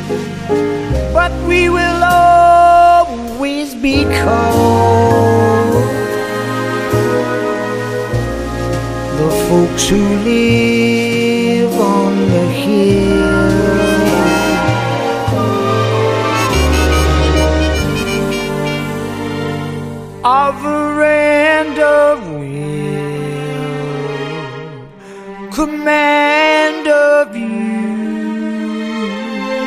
but we will always be called the folks who live on the hill. Our veranda will command